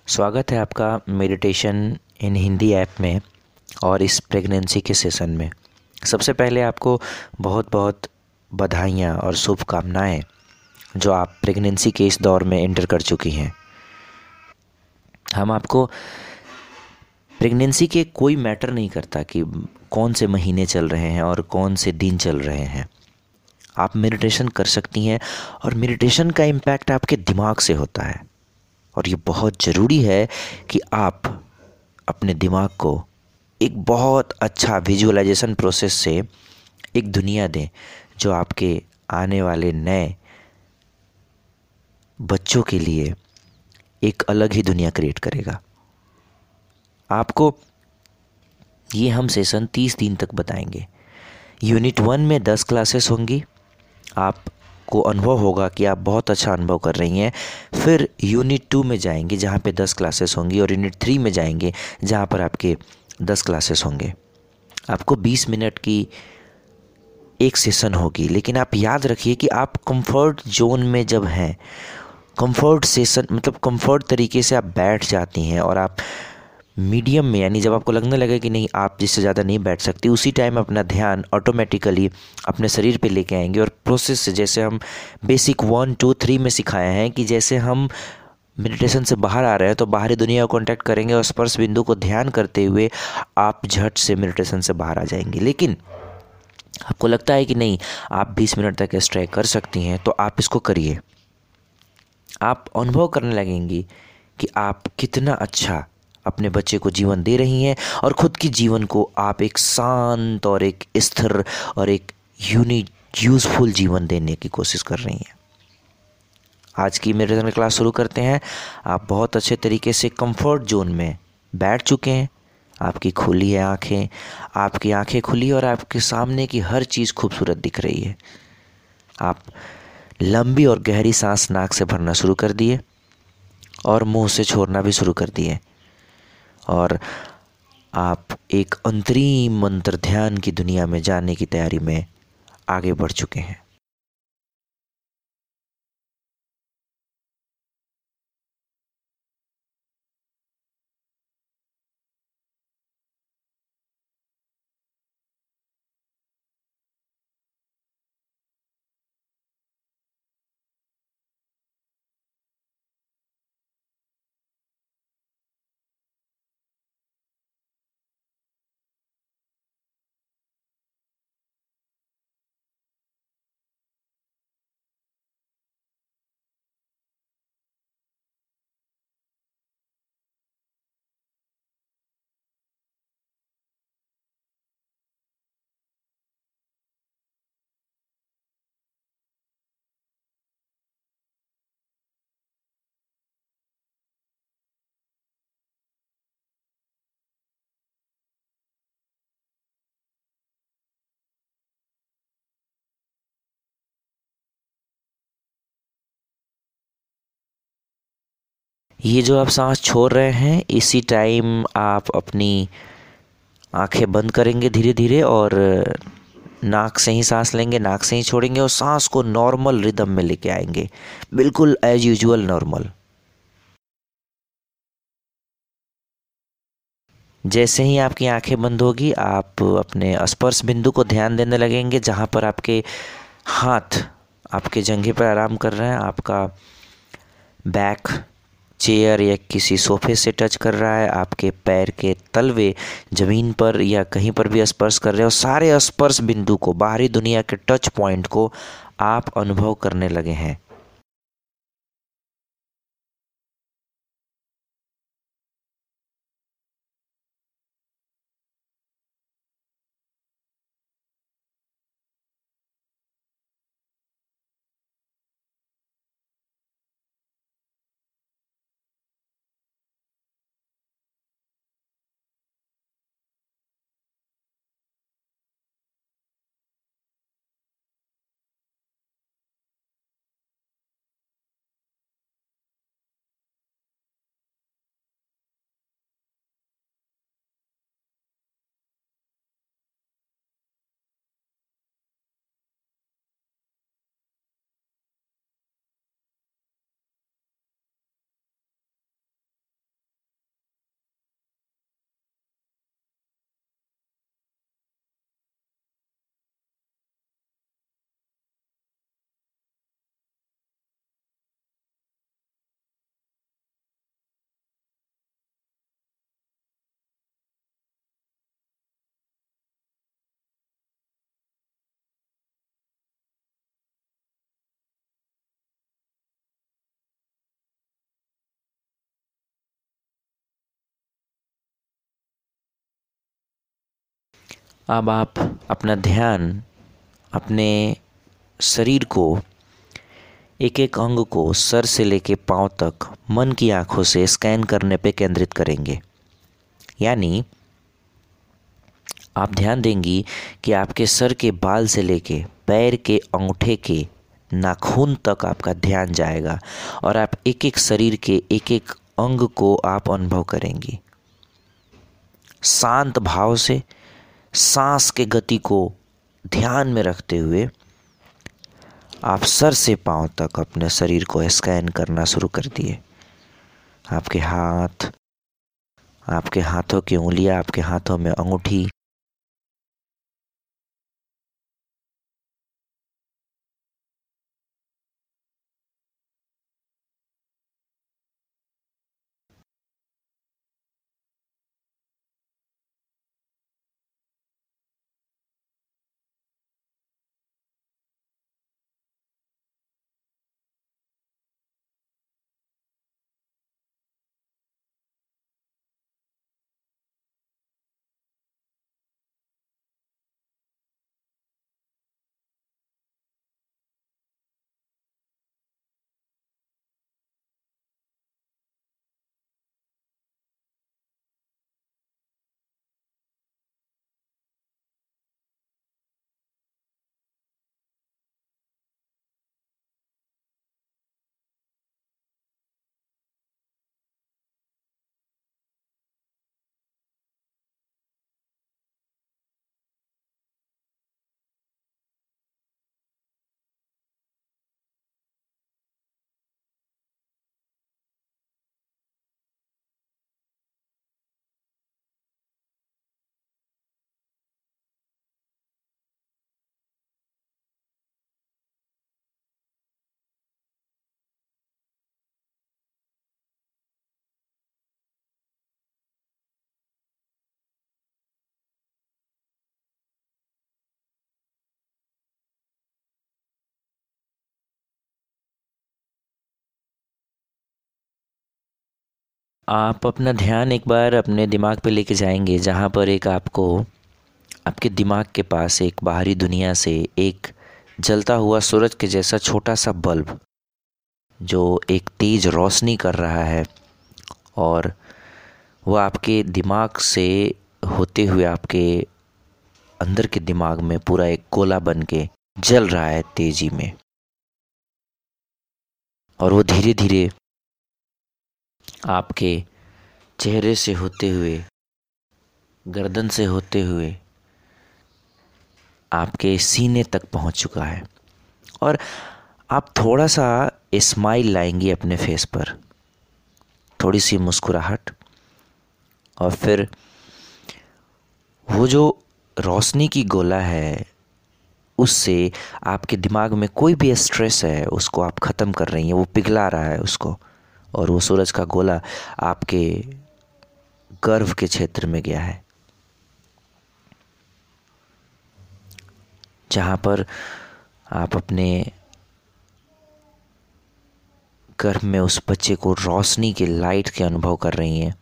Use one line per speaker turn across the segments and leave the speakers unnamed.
स्वागत है आपका मेडिटेशन इन हिंदी ऐप में और इस प्रेगनेंसी के सेशन में। सबसे पहले आपको बहुत बहुत बधाइयाँ और शुभकामनाएँ जो आप प्रेगनेंसी के इस दौर में एंटर कर चुकी हैं। हम आपको प्रेगनेंसी के कोई मैटर नहीं करता कि कौन से महीने चल रहे हैं और कौन से दिन चल रहे हैं। आप मेडिटेशन कर सकती हैं और मेडिटेशन का इम्पैक्ट आपके दिमाग से होता है। और ये बहुत ज़रूरी है कि आप अपने दिमाग को एक बहुत अच्छा विजुअलाइजेशन प्रोसेस से एक दुनिया दें जो आपके आने वाले नए बच्चों के लिए एक अलग ही दुनिया क्रिएट करेगा। आपको ये हम सेशन 30 दिन तक बताएंगे। यूनिट 1 में 10 क्लासेस होंगी। आपको अनुभव होगा कि आप बहुत अच्छा अनुभव कर रही हैं। फिर यूनिट 2 में जाएंगे जहाँ पे 10 क्लासेस होंगी और यूनिट 3 में जाएंगे जहाँ पर आपके 10 क्लासेस होंगे। आपको 20 मिनट की एक सेशन होगी, लेकिन आप याद रखिए कि आप कंफर्ट जोन में जब हैं, कंफर्ट सेशन मतलब कंफर्ट तरीके से आप बैठ जाती हैं और आप मीडियम में, यानी जब आपको लगने लगे कि नहीं आप जिससे ज़्यादा नहीं बैठ सकती, उसी टाइम अपना ध्यान ऑटोमेटिकली अपने शरीर पे लेके आएंगे और प्रोसेस से, जैसे हम बेसिक 1 2 3 में सिखाए हैं कि जैसे हम मेडिटेशन से बाहर आ रहे हैं तो बाहरी दुनिया को कांटेक्ट करेंगे और स्पर्श बिंदु को ध्यान करते हुए आप झट से मेडिटेशन से बाहर आ जाएंगे। लेकिन आपको लगता है कि नहीं आप 20 मिनट तक स्ट्रे कर सकती हैं, तो आप इसको करिए। आप अनुभव करने लगेंगी कि आप कितना अच्छा अपने बच्चे को जीवन दे रही हैं और ख़ुद की जीवन को आप एक शांत और एक स्थिर और एक यूज़फुल जीवन देने की कोशिश कर रही हैं। आज की मेडिटेशन क्लास शुरू करते हैं। आप बहुत अच्छे तरीके से कंफर्ट जोन में बैठ चुके हैं। आपकी खुली है आँखें, आपकी आँखें खुली और आपके सामने की हर चीज़ खूबसूरत दिख रही है। आप लंबी और गहरी सांस नाक से भरना शुरू कर दिए और मुंह से छोड़ना भी शुरू कर दिए और आप एक अंतरीम मंत्र ध्यान की दुनिया में जाने की तैयारी में आगे बढ़ चुके हैं। ये जो आप सांस छोड़ रहे हैं, इसी टाइम आप अपनी आंखें बंद करेंगे धीरे धीरे और नाक से ही सांस लेंगे, नाक से ही छोड़ेंगे और सांस को नॉर्मल रिदम में लेके आएंगे, बिल्कुल एज यूजुअल नॉर्मल। जैसे ही आपकी आंखें बंद होगी, आप अपने स्पर्श बिंदु को ध्यान देने लगेंगे जहाँ पर आपके हाथ आपके जंघे पर आराम कर रहे हैं। आपका बैक चेयर या किसी सोफे से टच कर रहा है, आपके पैर के तलवे ज़मीन पर या कहीं पर भी स्पर्श कर रहे हो। सारे स्पर्श बिंदु को, बाहरी दुनिया के टच पॉइंट को आप अनुभव करने लगे हैं। अब आप अपना ध्यान अपने शरीर को एक एक अंग को सर से लेके पांव तक मन की आंखों से स्कैन करने पे केंद्रित करेंगे। यानी आप ध्यान देंगी कि आपके सर के बाल से लेके पैर के अंगूठे के नाखून तक आपका ध्यान जाएगा और आप एक एक शरीर के एक एक अंग को आप अनुभव करेंगी। शांत भाव से सांस के गति को ध्यान में रखते हुए आप सर से पांव तक अपने शरीर को स्कैन करना शुरू कर दिए। आपके हाथ, आपके हाथों की उंगलियां, आपके हाथों में अंगूठी, आप अपना ध्यान एक बार अपने दिमाग पे लेके जाएंगे जहाँ पर एक आपको आपके दिमाग के पास एक बाहरी दुनिया से एक जलता हुआ सूरज के जैसा छोटा सा बल्ब जो एक तेज रोशनी कर रहा है और वह आपके दिमाग से होते हुए आपके अंदर के दिमाग में पूरा एक गोला बन के जल रहा है तेजी में। और वो धीरे धीरे आपके चेहरे से होते हुए, गर्दन से होते हुए आपके सीने तक पहुंच चुका है और आप थोड़ा सा स्माइल लाएंगी अपने फेस पर, थोड़ी सी मुस्कुराहट। और फिर वो जो रोशनी की गोला है उससे आपके दिमाग में कोई भी स्ट्रेस है उसको आप ख़त्म कर रही हैं, वो पिघला रहा है उसको। और वो सूरज का गोला आपके गर्भ के क्षेत्र में गया है जहाँ पर आप अपने गर्भ में उस बच्चे को रोशनी के लाइट के अनुभव कर रही हैं।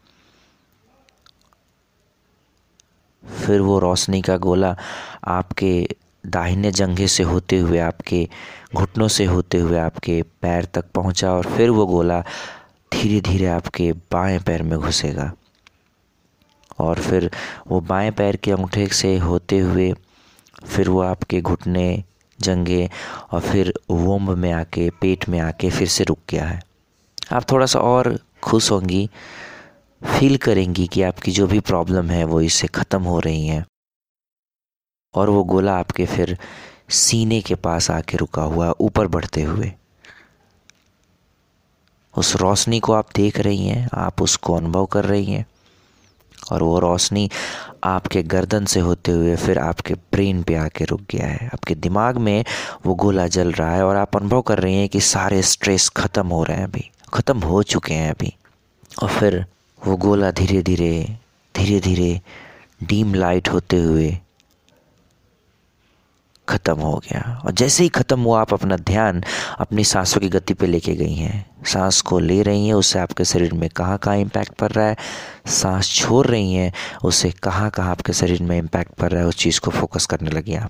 फिर वो रोशनी का गोला आपके दाहिने जंघे से होते हुए, आपके घुटनों से होते हुए आपके पैर तक पहुंचा और फिर वो गोला धीरे धीरे आपके बाएं पैर में घुसेगा और फिर वो बाएं पैर के अंगूठे से होते हुए फिर वो आपके घुटने, जंघे और फिर वोम्ब में आके, पेट में आके फिर से रुक गया है। आप थोड़ा सा और खुश होंगी, फील करेंगी कि आपकी जो भी प्रॉब्लम है वो इससे ख़त्म हो रही हैं। और वो गोला आपके फिर सीने के पास आके रुका हुआ ऊपर बढ़ते हुए। उस रोशनी को आप देख रही हैं, आप उसको अनुभव कर रही हैं और वो रोशनी आपके गर्दन से होते हुए फिर आपके ब्रेन पे आके रुक गया है। आपके दिमाग में वो गोला जल रहा है और आप अनुभव कर रही हैं कि सारे स्ट्रेस ख़त्म हो रहे हैं, अभी ख़त्म हो चुके हैं अभी। और फिर वो गोला धीरे धीरे डीम लाइट होते हुए ख़त्म हो गया। और जैसे ही ख़त्म हुआ, आप अपना ध्यान अपनी सांसों की गति पे लेके गई हैं। सांस को ले रही हैं, उससे आपके शरीर में कहाँ कहाँ इम्पैक्ट पड़ रहा है। सांस छोड़ रही हैं, उससे कहाँ कहाँ आपके शरीर में इम्पैक्ट पड़ रहा है, उस चीज़ को फोकस करने लगी आप।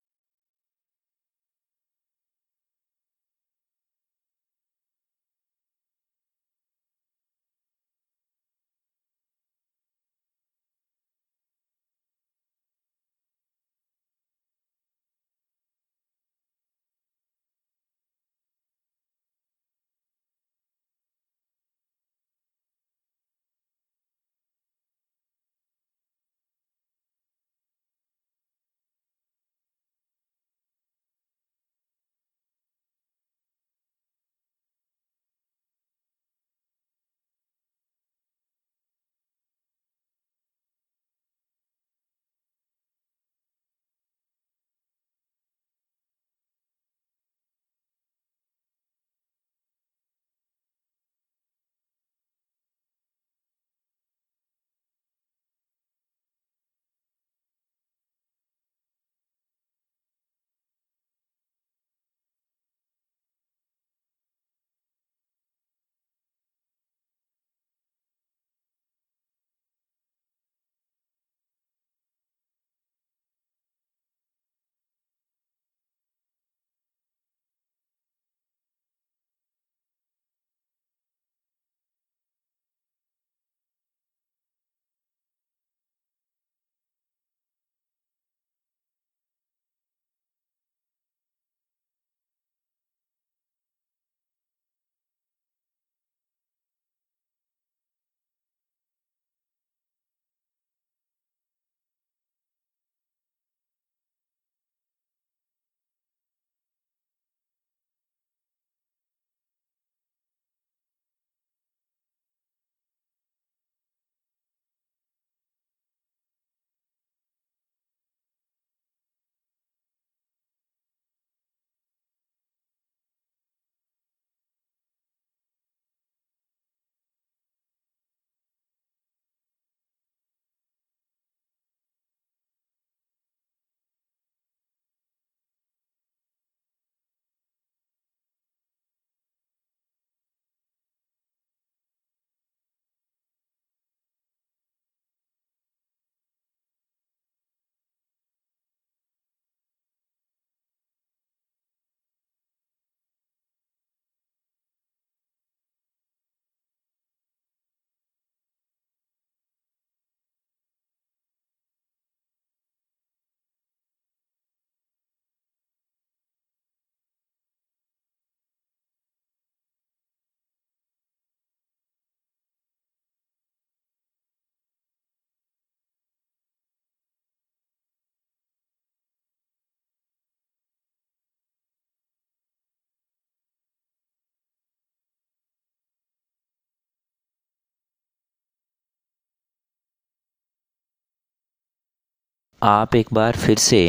आप एक बार फिर से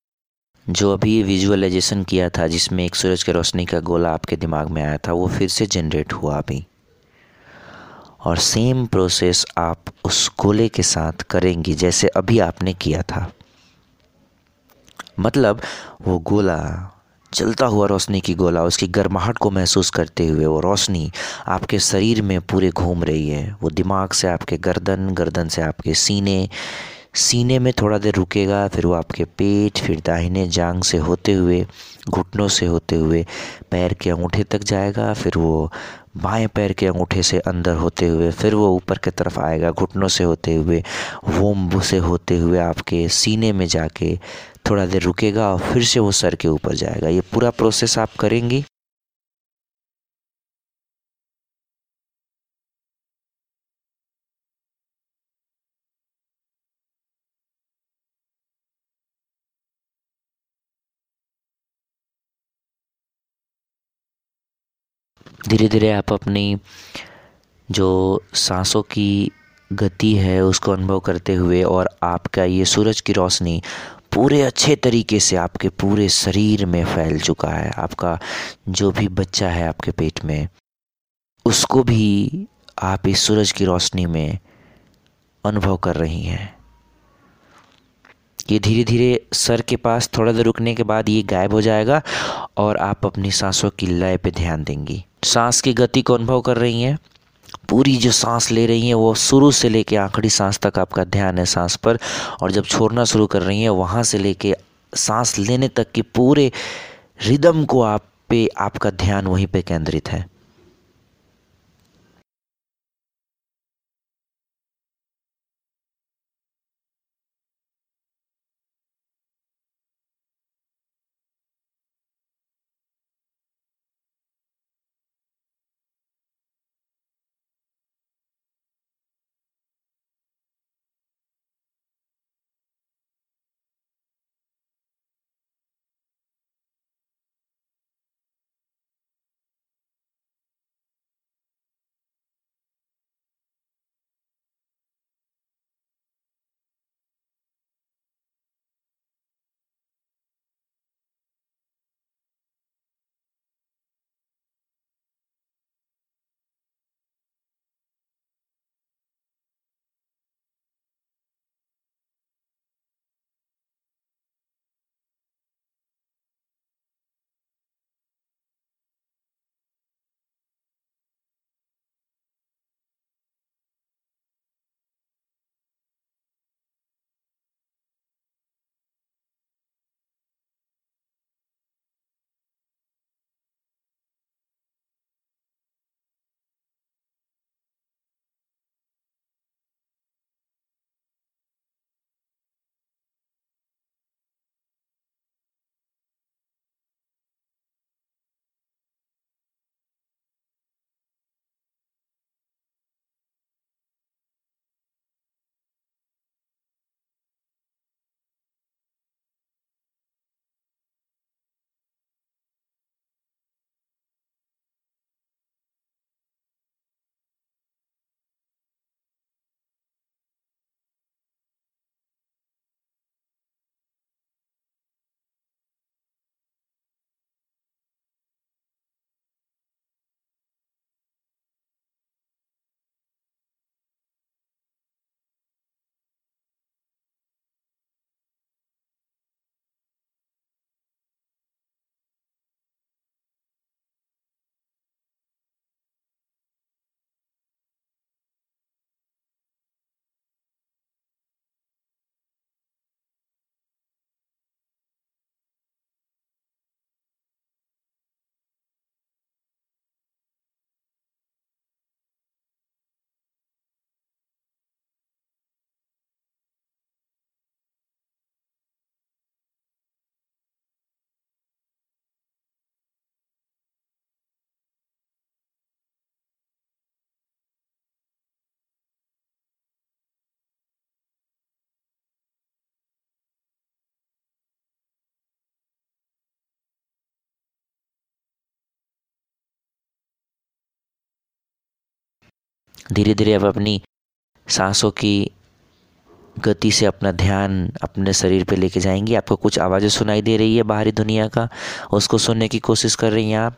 जो अभी विजुअलाइजेशन किया था, जिसमें एक सूरज की रोशनी का गोला आपके दिमाग में आया था, वो फिर से जनरेट हुआ अभी। और सेम प्रोसेस आप उस गोले के साथ करेंगी जैसे अभी आपने किया था। मतलब वो गोला, जलता हुआ रोशनी की गोला, उसकी गर्माहट को महसूस करते हुए वो रोशनी आपके शरीर में पूरे घूम रही है। वो दिमाग से आपके गर्दन, गर्दन से आपके सीने, सीने में थोड़ा देर रुकेगा, फिर वो आपके पेट, फिर दाहिने जांघ से होते हुए, घुटनों से होते हुए पैर के अंगूठे तक जाएगा, फिर वो बाएं पैर के अंगूठे से अंदर होते हुए फिर वो ऊपर की तरफ आएगा, घुटनों से होते हुए, वोम्ब से होते हुए आपके सीने में जाके थोड़ा देर रुकेगा और फिर से वो सर के ऊपर जाएगा। ये पूरा प्रोसेस आप करेंगी। धीरे धीरे आप अपनी जो सांसों की गति है उसको अनुभव करते हुए, और आपका ये सूरज की रोशनी पूरे अच्छे तरीके से आपके पूरे शरीर में फैल चुका है। आपका जो भी बच्चा है आपके पेट में, उसको भी आप इस सूरज की रोशनी में अनुभव कर रही हैं। ये धीरे धीरे सर के पास थोड़ा देर रुकने के बाद ये गायब हो जाएगा और आप अपनी सांसों की लय पे ध्यान देंगी। सांस की गति को अनुभव कर रही हैं। पूरी जो सांस ले रही हैं वो शुरू से लेके आखिरी सांस तक आपका ध्यान है सांस पर, और जब छोड़ना शुरू कर रही हैं वहाँ से लेके सांस लेने तक की पूरे रिदम को आप पे आपका ध्यान वहीं पे केंद्रित है। धीरे धीरे आप अपनी सांसों की गति से अपना ध्यान अपने शरीर पे लेके जाएंगी। आपको कुछ आवाज़ें सुनाई दे रही है बाहरी दुनिया का, उसको सुनने की कोशिश कर रही हैं आप।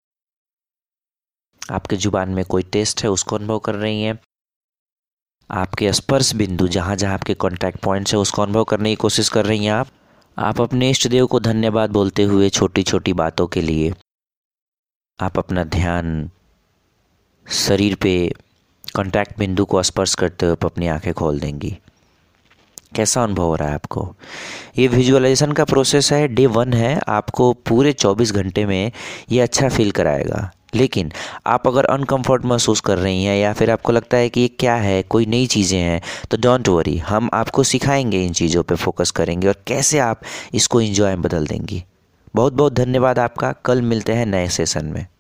आपके जुबान में कोई टेस्ट है उसको अनुभव कर रही हैं। आपके स्पर्श बिंदु जहाँ जहाँ आपके कॉन्टैक्ट पॉइंट्स है उसको अनुभव करने की कोशिश कर रही हैं आप अपने इष्ट देव को धन्यवाद बोलते हुए छोटी छोटी बातों के लिए आप अपना ध्यान शरीर पे कॉन्टैक्ट बिंदु को स्पर्श करते हुए अपनी आंखें खोल देंगी। कैसा अनुभव हो रहा है आपको? ये विजुअलाइजेशन का प्रोसेस है, डे 1 है। आपको पूरे 24 घंटे में ये अच्छा फील कराएगा। लेकिन आप अगर अनकंफर्ट महसूस कर रही हैं या फिर आपको लगता है कि ये क्या है, कोई नई चीज़ें हैं, तो डोंट वरी, हम आपको सिखाएंगे, इन चीज़ों पे फोकस करेंगे और कैसे आप इसको एंजॉय में बदल देंगी। बहुत बहुत धन्यवाद आपका। कल मिलते हैं नए सेशन में।